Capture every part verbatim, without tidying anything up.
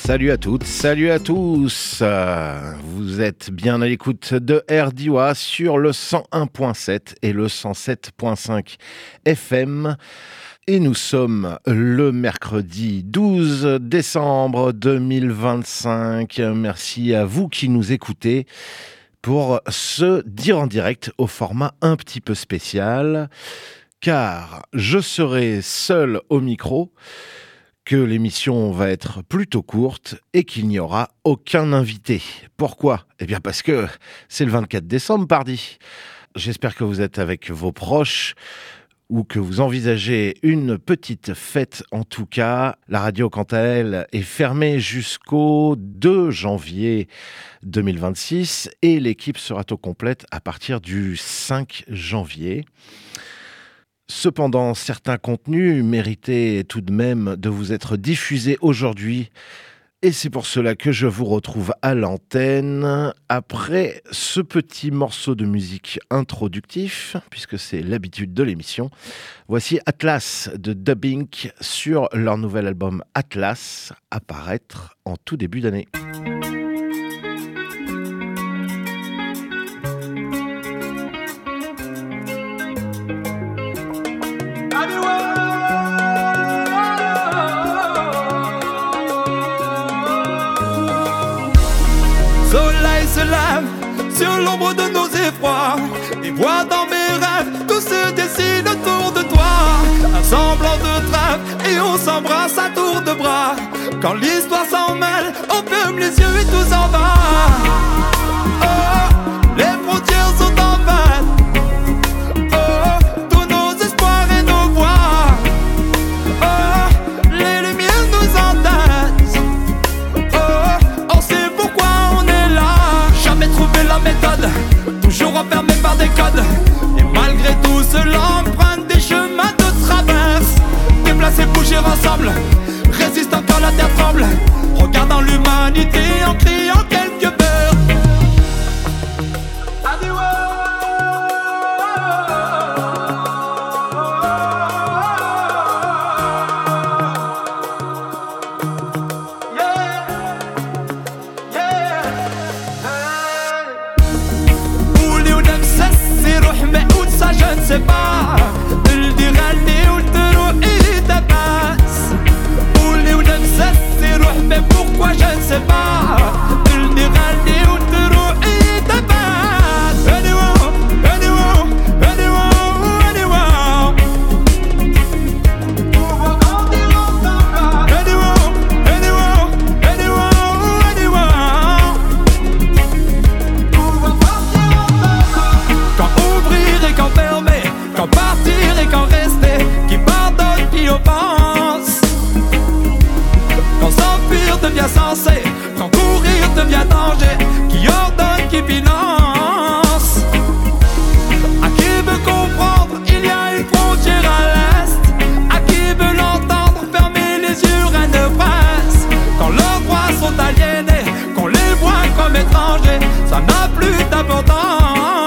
Salut à toutes, salut à tous. Vous êtes bien à l'écoute de R D O A sur le cent un virgule sept et le cent sept virgule cinq F M. Et nous sommes le mercredi douze décembre deux mille vingt-cinq. Merci à vous qui nous écoutez pour ce dire en direct au format un petit peu spécial, car je serai seul au micro, que l'émission va être plutôt courte et qu'il n'y aura aucun invité. Pourquoi ? Eh bien parce que c'est le vingt-quatre décembre, pardi. J'espère que vous êtes avec vos proches ou que vous envisagez une petite fête. En tout cas, la radio, quant à elle, est fermée jusqu'au deux janvier deux mille vingt-six et l'équipe sera au complète à partir du cinq janvier. Cependant, certains contenus méritaient tout de même de vous être diffusés aujourd'hui. Et c'est pour cela que je vous retrouve à l'antenne après ce petit morceau de musique introductif, puisque c'est l'habitude de l'émission. Voici Atlas de Dub Inc sur leur nouvel album Atlas, à paraître en tout début d'année. Soleil se lève sur l'ombre de nos effrois et vois dans mes rêves tout se dessine autour de toi. Un semblant de trêve et on s'embrasse à tour de bras. Quand l'histoire s'en mêle, on ferme les yeux et tout s'en va. Oh, les frontières sont en fête. Oh, tous nos espoirs et nos voix. Oh, les lumières nous entêtent. Oh, on sait pourquoi on est là. Jamais trouvé la méthode, toujours enfermé par des codes. Et malgré tout cela, emprunte des chemins de traverse. Déplacer, bouger ensemble, résistant quand la terre tremble. Regardant l'humanité en criant quelques vers. Je ne sais pas, le dirani ou le terreau il dépasse. Ou les ou ne c'est roux, mais pourquoi je ne sais pas. Le dirani ou le terreau il dépasse. Anyone, anyone, anyone, anyone. Anyone, anyone, anyone, anyone. Quand ouvrir et quand fermer, quand partir et quand rester, qui pardonne, qui offense. Quand s'enfuir devient sensé, quand courir devient danger, qui ordonne, qui finance. À qui veut comprendre, il y a une frontière à l'est. À qui veut l'entendre, fermer les yeux, rien ne presse. Quand leurs droits sont aliénés, qu'on les voit comme étrangers, ça n'a plus d'importance.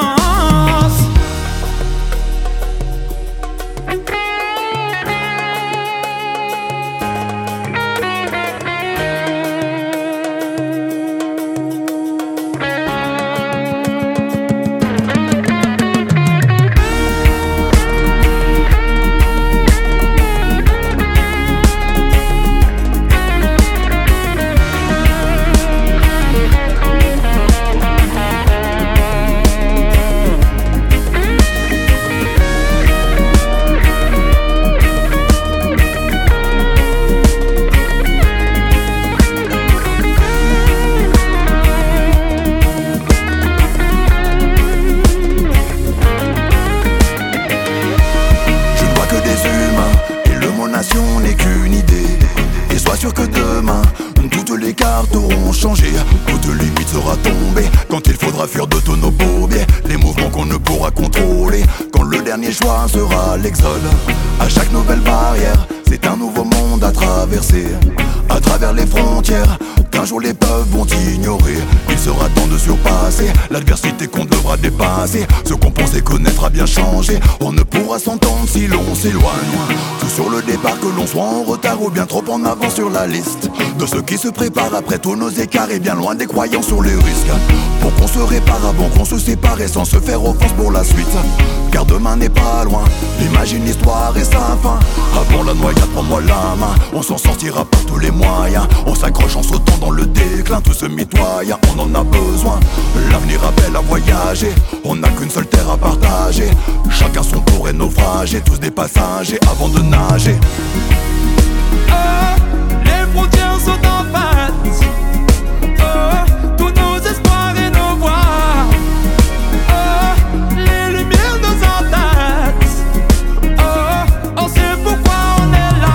N'est qu'une idée. Et sois sûr que demain toutes les cartes auront changé. Toute limite sera tombée quand il faudra fuir de tous nos paupières. Les mouvements qu'on ne pourra contrôler. Quand le dernier choix sera l'exode. À chaque nouvelle barrière, c'est un nouveau monde à traverser. À travers les frontières, qu'un jour les peuples vont ignorer. Il sera temps de surpasser. L'adversité qu'on devra dépasser. Ce qu'on pensait connaître a bien changé. On ne pourra s'entendre si l'on s'éloigne. Tout sur le départ, que l'on soit en retard ou bien trop en avant sur la liste de ceux qui se préparent après tous nos écarts et bien loin des croyants sur les risques. Pour qu'on se répare avant qu'on se sépare et sans se faire offense pour la suite. Car demain n'est pas loin, imagine l'histoire et sa fin. Avant la noyade, prends-moi la main. On s'en sortira par tous les moyens. On s'accroche en sautant dans le déclin. Tout ce mitoyen, on en a besoin. L'avenir appelle à voyager. On n'a qu'une seule terre à partager. Chacun son tour est naufragé. Tous des passagers avant de nager. Oh, les frontières sont en face. Oh, tous nos espoirs et nos voix. Oh, les lumières nous entassent. Oh, on sait pourquoi on est là.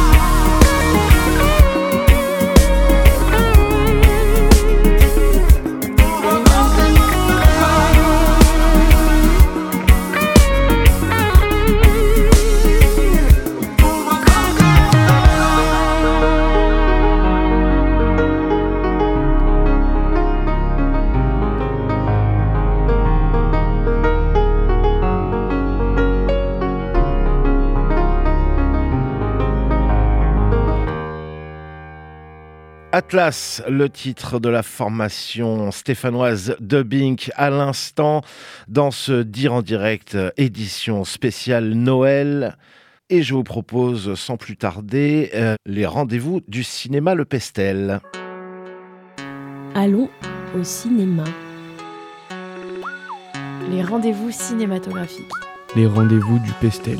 Atlas, le titre de la formation stéphanoise de Bink à l'instant dans ce Dire en direct édition spéciale Noël. Et je vous propose sans plus tarder euh, les rendez-vous du cinéma Le Pestel. Allons au cinéma. Les rendez-vous cinématographiques. Les rendez-vous du Pestel.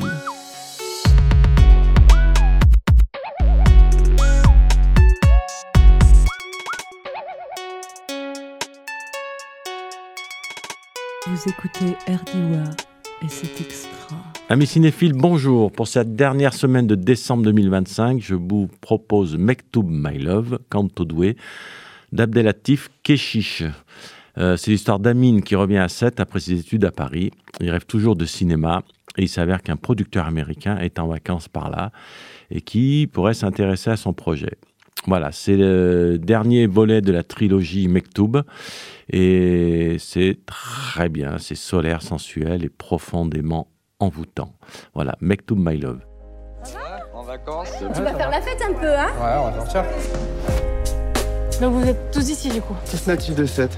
Vous écoutez R D W A et c'est extra. Amis cinéphiles, bonjour. Pour cette dernière semaine de décembre deux mille vingt-cinq, je vous propose Mektoub My Love, Canto Doué, d'Abdelatif Kechiche. Euh, c'est l'histoire d'Amine qui revient à Sète après ses études à Paris. Il rêve toujours de cinéma et il s'avère qu'un producteur américain est en vacances par là et qui pourrait s'intéresser à son projet. Voilà, c'est le dernier volet de la trilogie Mektoub et c'est très bien, c'est solaire, sensuel et profondément envoûtant. Voilà, Mektoub My Love. En vacances. Tu vas faire la fête un peu, hein? Ouais, on va sortir. Donc vous êtes tous ici du coup. C'est natif de Sète.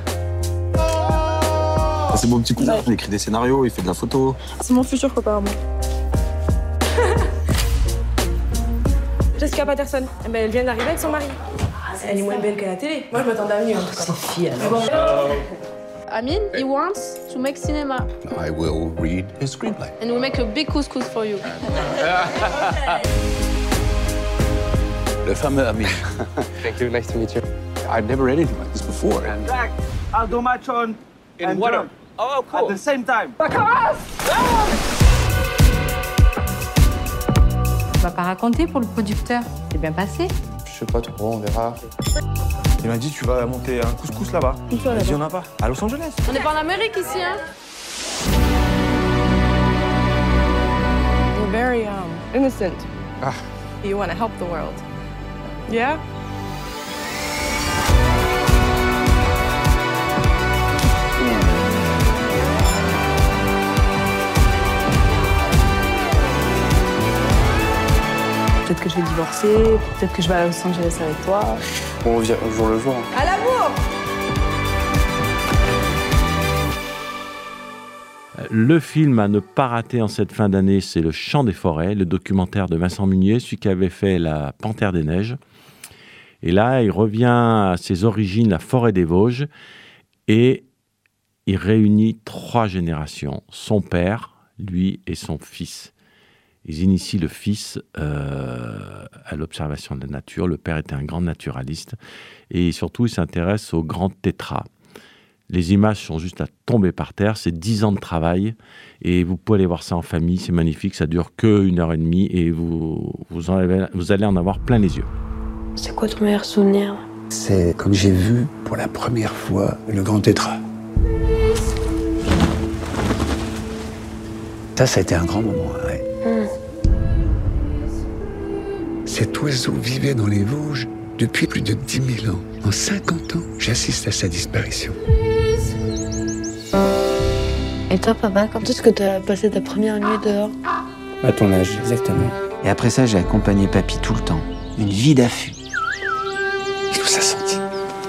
C'est mon petit cousin, il écrit des scénarios, il fait de la photo. C'est mon futur copain, moi. Jessica Patterson, eh ben, elle vient d'arriver avec son mari. Elle est moins belle qu'à la télé. Moi, je m'attendais à mieux. C'est fille, alors. Amin, he wants to make cinema. I will read his screenplay. And we'll make a big couscous for you. Le fameux Amin. Thank you, nice to meet you. I've never read anything like this before. Jack, I'll do my turn. In water. Turn. Oh, cool. At the same time. Tu vas pas raconter pour le producteur. C'est bien passé. Je sais pas trop, on verra. Il m'a dit tu vas monter un couscous là-bas. Où ça, là-bas? Il y en a pas. À Los Angeles. On n'est pas en Amérique ici, hein? You're very um, innocent. Ah. You want to help the world. Yeah? Peut-être que je vais divorcer, peut-être que je vais à Los Angeles avec toi. On revient au jour le jour. À l'amour! Le film à ne pas rater en cette fin d'année, c'est Le Chant des forêts, le documentaire de Vincent Munier, celui qui avait fait La Panthère des neiges. Et là, il revient à ses origines, la forêt des Vosges, et il réunit trois générations, son père, lui et son fils. Ils initient le fils euh, à l'observation de la nature. Le père était un grand naturaliste. Et surtout, il s'intéresse aux grands tétras. Les images sont juste à tomber par terre. C'est dix ans de travail. Et vous pouvez aller voir ça en famille. C'est magnifique. Ça dure qu'une heure et demie. Et vous, vous, en avez, vous allez en avoir plein les yeux. C'est quoi ton meilleur souvenir? C'est comme j'ai vu pour la première fois le grand tétra. Ça, ça a été un grand moment, ouais. Mm. Cet oiseau vivait dans les Vosges depuis plus de dix mille ans. En cinquante ans, j'assiste à sa disparition. Et toi, papa, quand est-ce que t'as passé ta première nuit dehors? À ton âge, exactement. Et après ça, j'ai accompagné papy tout le temps. Une vie d'affût. Il nous a senti.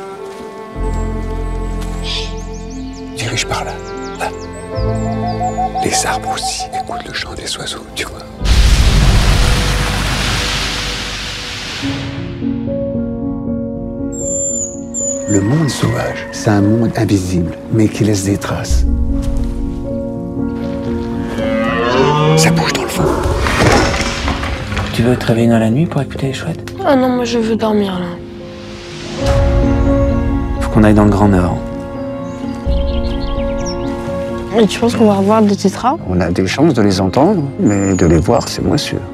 Dirige par là. Là. Les arbres aussi écoutent le chant des oiseaux, tu vois. Le monde sauvage, c'est un monde invisible, mais qui laisse des traces. Ça bouge dans le vent. Tu veux te réveiller dans la nuit pour écouter les chouettes? Ah non, moi je veux dormir là. Faut qu'on aille dans le Grand Nord. Et tu penses qu'on va revoir des tétras? On a des chances de les entendre, mais de les voir, c'est moins sûr.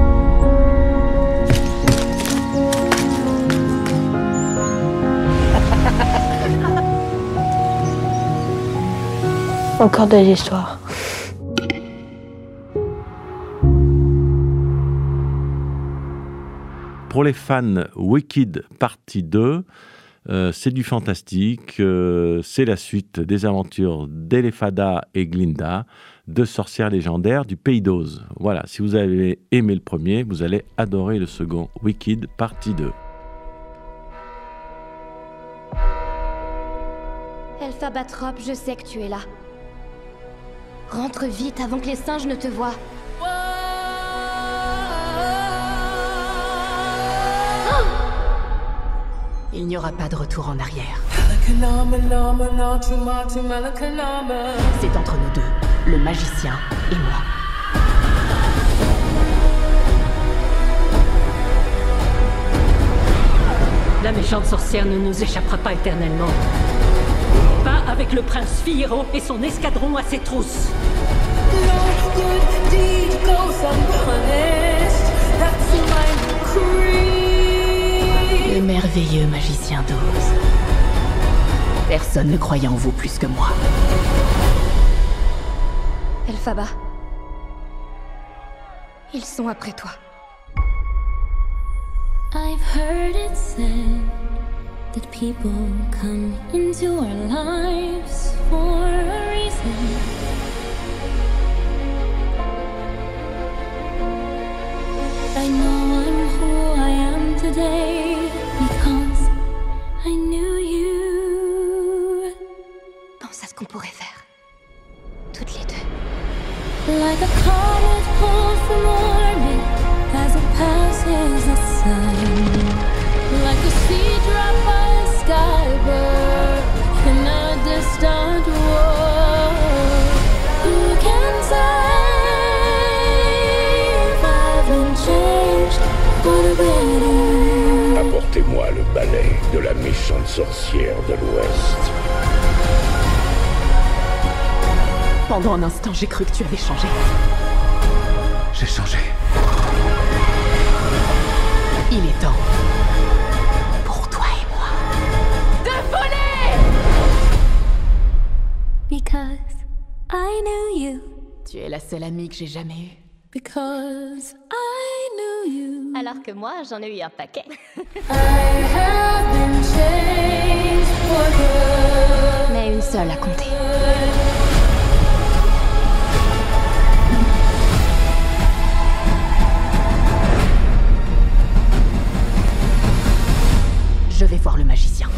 Encore des histoires. Pour les fans, Wicked partie deux, euh, c'est du fantastique, euh, c'est la suite des aventures d'Elefada et Glinda, deux sorcières légendaires du Pays d'Oz. Voilà, si vous avez aimé le premier, vous allez adorer le second, Wicked partie deux. Elphabatrop, je sais que tu es là. Rentre vite avant que les singes ne te voient. Il n'y aura pas de retour en arrière. C'est entre nous deux, le magicien et moi. La méchante sorcière ne nous échappera pas éternellement. Pas avec le prince Fiyero et son escadron à ses trousses. Le merveilleux magicien d'Oz. Personne ne croyait en vous plus que moi. Elphaba. Ils sont après toi. I've heard it said that people come into our lives for a reason. I know I'm who I am today because I knew you. Pense à ce qu'on pourrait faire. Toutes les deux. Like a comet pulled from orbit as it passes the sun. Like a seed dropped by a skybird in a distant war. Who can say if I've been changed for the better? Apportez-moi le balai de la méchante sorcière de l'Ouest. Pendant un instant, j'ai cru que tu avais changé. J'ai changé. Il est temps. Pour toi et moi. De voler! Because I knew you. Tu es la seule amie que j'ai jamais eue. Because I knew you. Alors que moi, j'en ai eu un paquet. I have been changed for good. Mais une seule à compter. Je vais voir le magicien.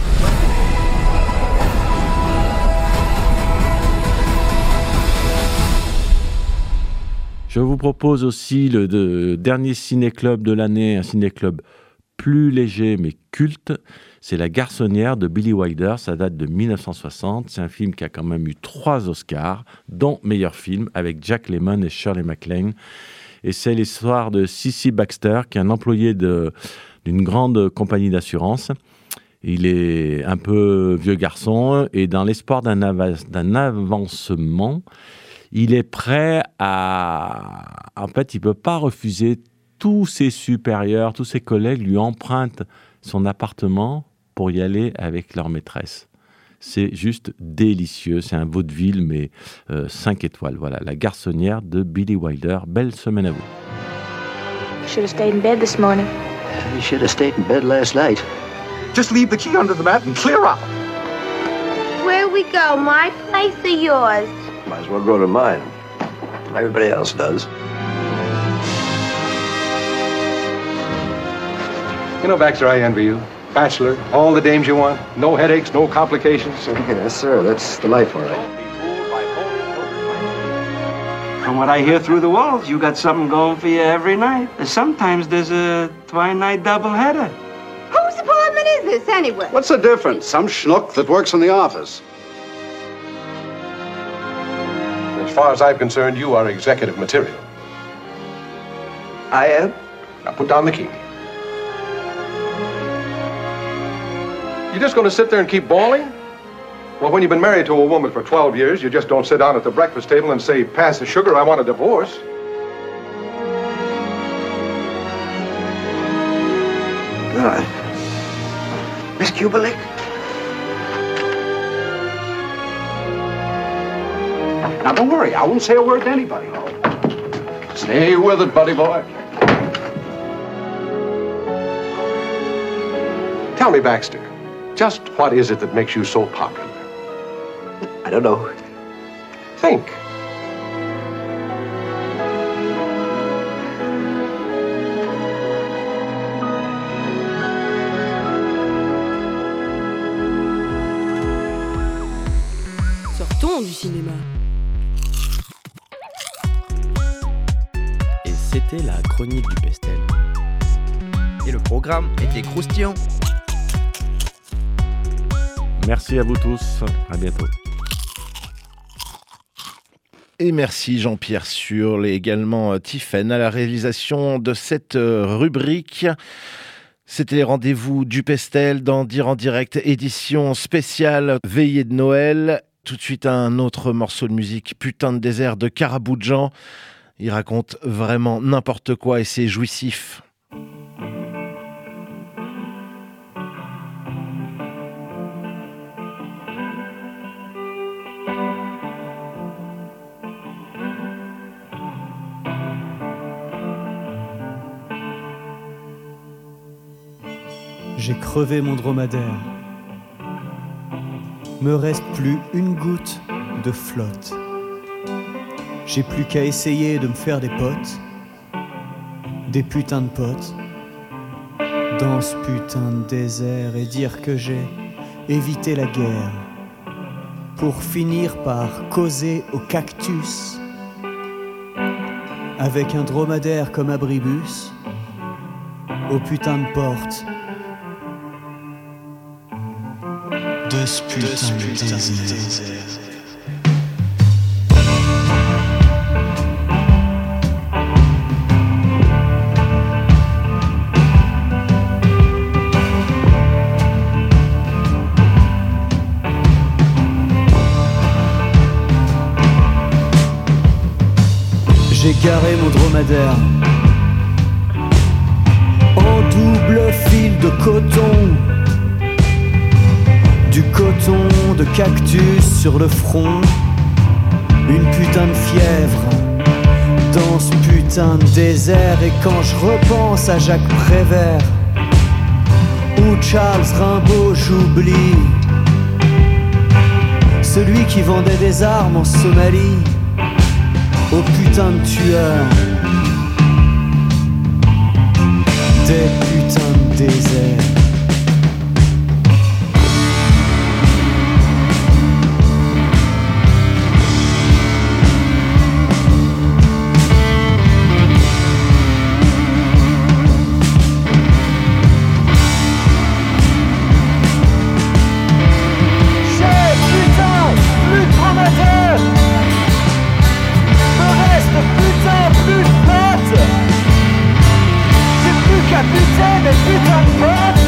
Je vous propose aussi le de, dernier ciné-club de l'année, un ciné-club plus léger mais culte. C'est La Garçonnière de Billy Wilder, ça date de mille neuf cent soixante. C'est un film qui a quand même eu trois Oscars, dont meilleur film, avec Jack Lemmon et Shirley MacLaine. Et c'est l'histoire de Cissy Baxter, qui est un employé de, d'une grande compagnie d'assurance. Il est un peu vieux garçon et dans l'espoir d'un, av- d'un avancement, il est prêt à... En fait, il ne peut pas refuser. Tous ses supérieurs, tous ses collègues lui empruntent son appartement pour y aller avec leur maîtresse. C'est juste délicieux. C'est un vaudeville, mais euh, cinq étoiles. Voilà, La Garçonnière de Billy Wilder. Belle semaine à vous. Should have stayed in bed this morning. You should have stayed in bed last night. Just leave the key under the mat and clear up. Where we go, my place or yours? Might as well go to mine. Everybody else does. You know, Baxter, I envy you. Bachelor, all the dames you want, no headaches, no complications. Yes, sir, that's the life, all right. From what I hear through the walls, you got something going for you every night. Sometimes there's a twilight doubleheader. Whose apartment is this, anyway? What's the difference? Some schnook that works in the office. As far as I'm concerned, you are executive material. I am? Now put down the key. You're just going to sit there and keep bawling? Well, when you've been married to a woman for twelve years, you just don't sit down at the breakfast table and say, pass the sugar, I want a divorce. Good. Miss Kubelik? Now, don't worry. I won't say a word to anybody. Stay with it, buddy boy. Tell me, Baxter, just what is it that makes you so popular? I don't know. Think. Sortons du cinéma. Et c'était la chronique du Pestel. Et le programme était croustillant. Merci à vous tous. À bientôt. Et merci Jean-Pierre Sur et également euh, Tiphaine à la réalisation de cette euh, rubrique. C'était les rendez-vous du Pestel dans Dire en direct, édition spéciale Veillée de Noël. Tout de suite un autre morceau de musique, Putain de désert de Karaboudjan. Il raconte vraiment n'importe quoi et c'est jouissif. J'ai crevé mon dromadaire. Me reste plus une goutte de flotte. J'ai plus qu'à essayer de me faire des potes. Des putains de potes. Dans ce putain de désert et dire que j'ai évité la guerre. Pour finir par causer au cactus. Avec un dromadaire comme abribus. Aux putains de portes. De ce putain de désert. J'ai garé mon dromadaire en double fil de coton. Du coton de cactus sur le front. Une putain de fièvre dans ce putain de désert. Et quand je repense à Jacques Prévert ou Charles Rimbaud, j'oublie celui qui vendait des armes en Somalie aux putains de tueurs des putains de déserts. Putain, mais putain de pote.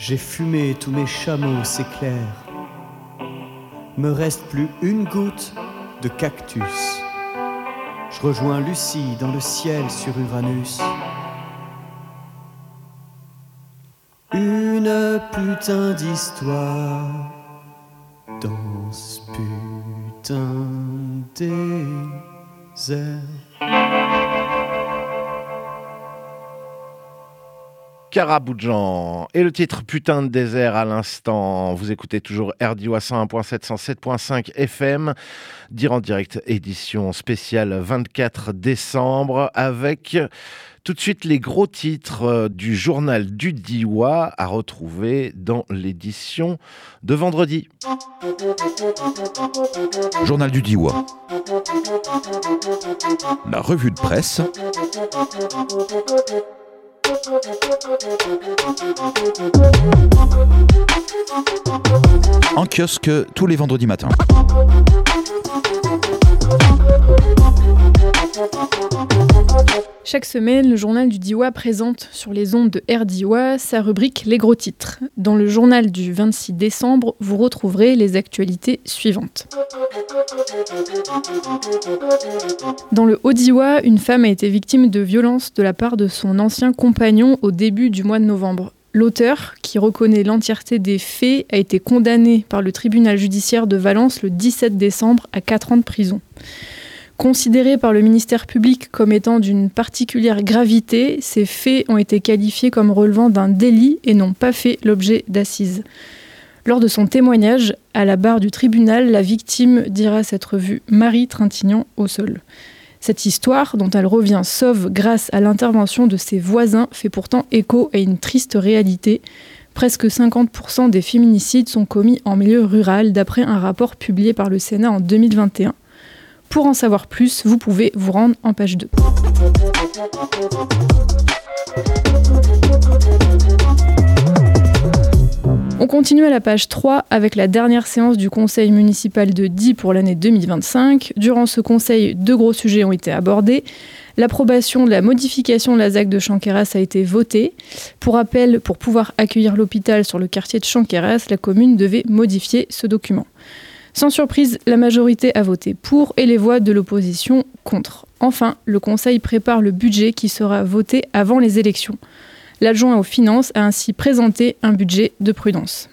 J'ai fumé tous mes chameaux, c'est clair. Me reste plus une goutte de cactus. Je rejoins Lucie dans le ciel sur Uranus. Une putain d'histoire dans ce putain désert. Karaboudjan et le titre Putain de désert à l'instant. Vous écoutez toujours R D I O cent un virgule sept, cent sept virgule cinq F M. Dire en direct, édition spéciale vingt-quatre décembre avec tout de suite les gros titres du journal du Diois à retrouver dans l'édition de vendredi. Journal du Diois. La revue de presse. En kiosque tous les vendredis matins. Chaque semaine, le journal du Diois présente sur les ondes de R D I O sa rubrique Les gros titres. Dans le journal du vingt-six décembre, vous retrouverez les actualités suivantes. Dans le Haut-Diois, une femme a été victime de violences de la part de son ancien compagnon au début du mois de novembre. L'auteur, qui reconnaît l'entièreté des faits, a été condamné par le tribunal judiciaire de Valence le dix-sept décembre à quatre ans de prison. Considérés par le ministère public comme étant d'une particulière gravité, ces faits ont été qualifiés comme relevant d'un délit et n'ont pas fait l'objet d'assises. Lors de son témoignage, à la barre du tribunal, la victime dira s'être vue Marie Trintignant au sol. Cette histoire, dont elle revient sauve grâce à l'intervention de ses voisins, fait pourtant écho à une triste réalité. Presque cinquante pour cent des féminicides sont commis en milieu rural, d'après un rapport publié par le Sénat en deux mille vingt et un. Pour en savoir plus, vous pouvez vous rendre en page deux. On continue à la page trois avec la dernière séance du conseil municipal de Die pour l'année deux mille vingt-cinq. Durant ce conseil, deux gros sujets ont été abordés. L'approbation de la modification de la Z A C de Chanqueyras a été votée. Pour rappel, pour pouvoir accueillir l'hôpital sur le quartier de Chanqueyras, la commune devait modifier ce document. Sans surprise, la majorité a voté pour et les voix de l'opposition contre. Enfin, le Conseil prépare le budget qui sera voté avant les élections. L'adjoint aux finances a ainsi présenté un budget de prudence.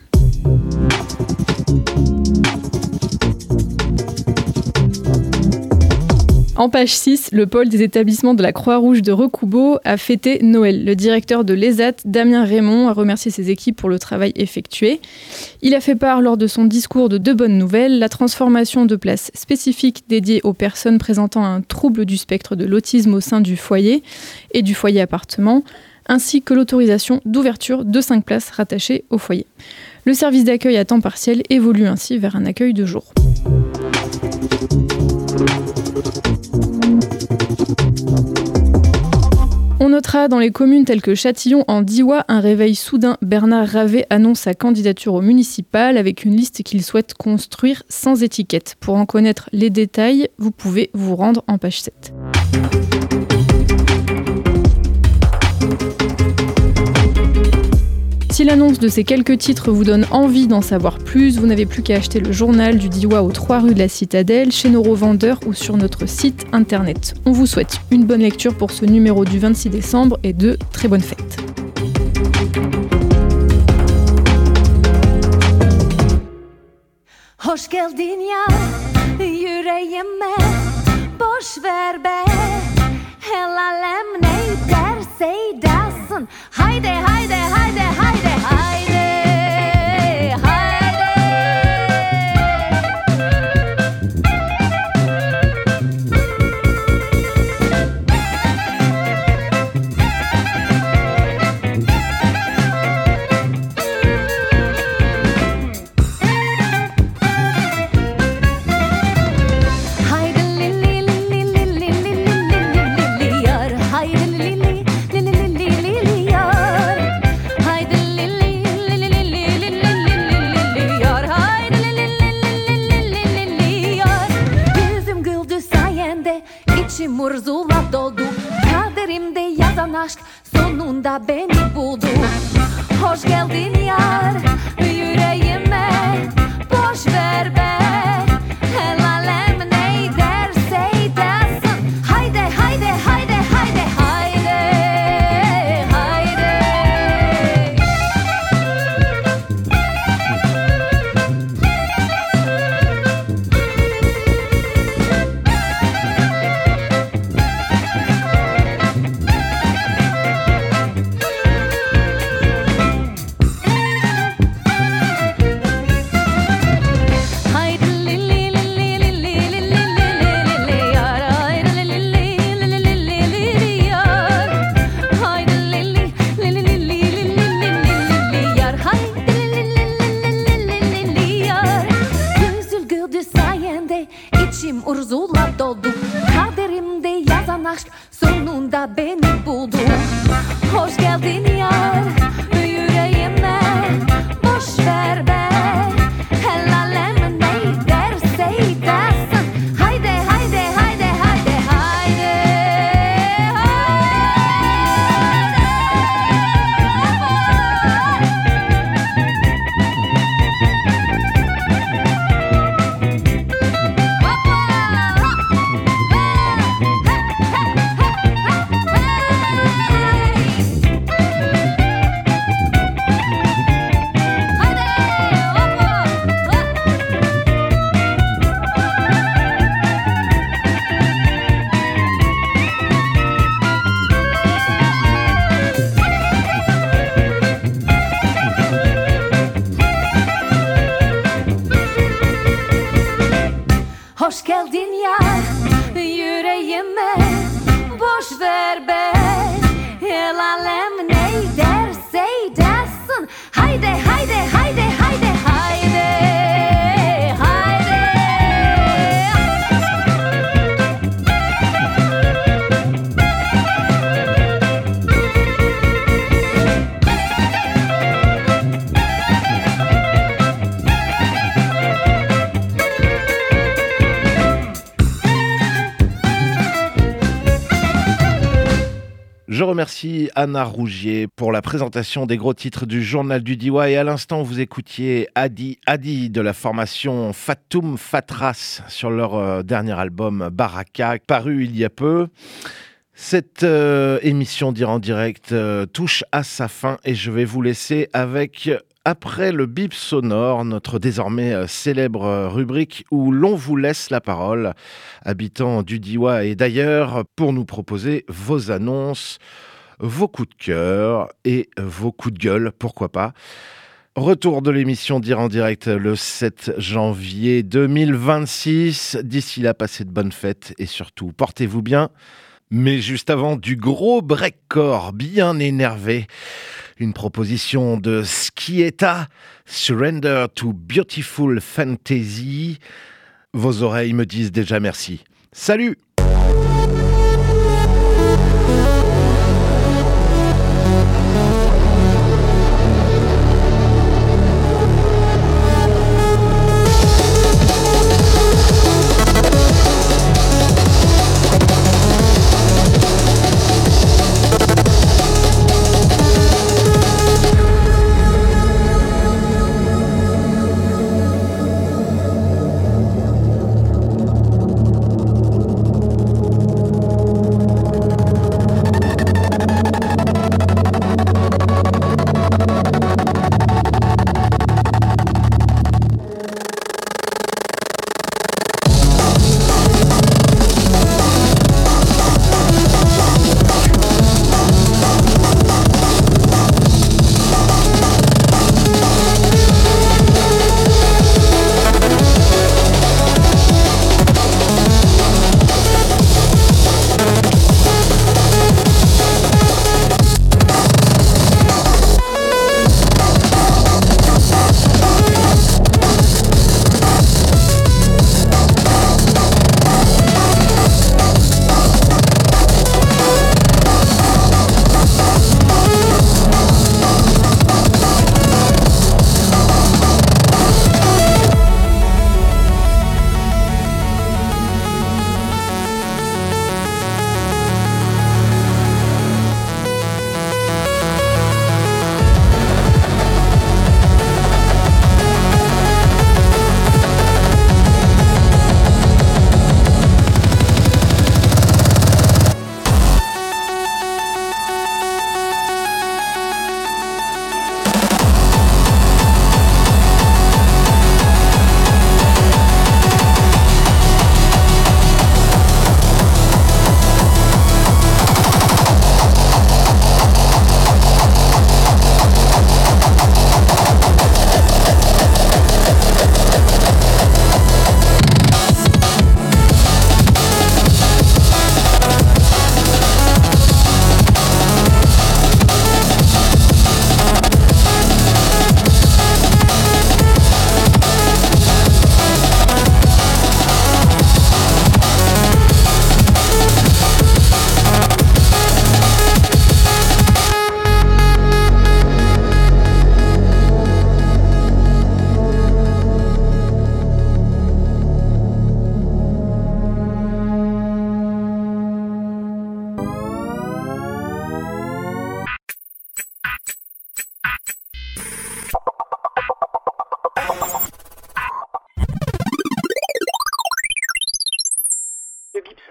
En page six, le pôle des établissements de la Croix-Rouge de Recoubeau a fêté Noël. Le directeur de l'E S A T, Damien Raymond, a remercié ses équipes pour le travail effectué. Il a fait part lors de son discours de deux bonnes nouvelles, la transformation de places spécifiques dédiées aux personnes présentant un trouble du spectre de l'autisme au sein du foyer et du foyer appartement, ainsi que l'autorisation d'ouverture de cinq places rattachées au foyer. Le service d'accueil à temps partiel évolue ainsi vers un accueil de jour. On notera dans les communes telles que Châtillon en Diois un réveil soudain. Bernard Ravet annonce sa candidature au municipal avec une liste qu'il souhaite construire sans étiquette. Pour en connaître les détails, vous pouvez vous rendre en page sept. Si l'annonce de ces quelques titres vous donne envie d'en savoir plus, vous n'avez plus qu'à acheter le journal du Diois aux trois rues de la Citadelle, chez nos revendeurs ou sur notre site internet. On vous souhaite une bonne lecture pour ce numéro du vingt-six décembre et de très bonnes fêtes. Hoş geldin ya yüreğime, boş ver be, el alem ne derse desin. Haydi haydi haydi haydi haydi İçim urzula doldu, kaderimde yazan aşk sonunda beni buldu. Hoş geldin yar yüreğime, boş ver be. El alem ne derse desin. Haydi haydi haydi haydi haydi haydi. Haydi li li li li li li li li li li yar. Haydi li li li li li li li li yar. Haydi li li li li li li li li li li yar. Haydi li li li li li li li yar. Yüzül güldü sayende içim urzula doldu. Kaderimde yazan aşk sonunda beni buldu. Hoş geldin yar yüreğime, boş ver be. El alem ne derse desin. Haydi haydi haydi haydi haydi. Hoş geldin yar yüreğime, boş ver be. El alem ne derse desin. Haydi haydi haydi haydi haydi haydi. Je remercie Anna Rougier pour la présentation des gros titres du journal du Diwa. Et à l'instant, vous écoutiez Adi Adi de la formation Fatoum Fatras sur leur euh, dernier album Baraka, paru il y a peu. Cette euh, émission d'Ir en direct euh, touche à sa fin et je vais vous laisser avec, après le bip sonore, notre désormais euh, célèbre euh, rubrique où l'on vous laisse la parole, habitants du Diwa et d'ailleurs, pour nous proposer vos annonces, vos coups de cœur et vos coups de gueule, pourquoi pas. Retour de l'émission d'Ir en direct le sept janvier deux mille vingt-six. D'ici là, passez de bonnes fêtes et surtout, portez-vous bien. Mais juste avant, du gros breakcore bien énervé. Une proposition de Skieta, Surrender to Beautiful Fantasy. Vos oreilles me disent déjà merci. Salut!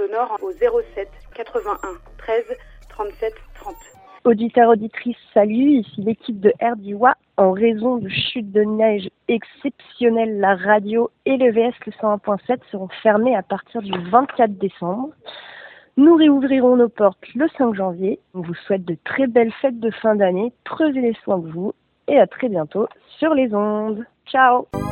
sonore au zéro sept quatre-vingt-un treize trente-sept trente. Auditeurs, auditrices, salut, ici l'équipe de R D I W A. En raison de chute de neige exceptionnelle, la radio et le V S le cent un point sept seront fermés à partir du vingt-quatre décembre. Nous réouvrirons nos portes le cinq janvier. On vous souhaite de très belles fêtes de fin d'année, prenez les soins de vous et à très bientôt sur les ondes. Ciao!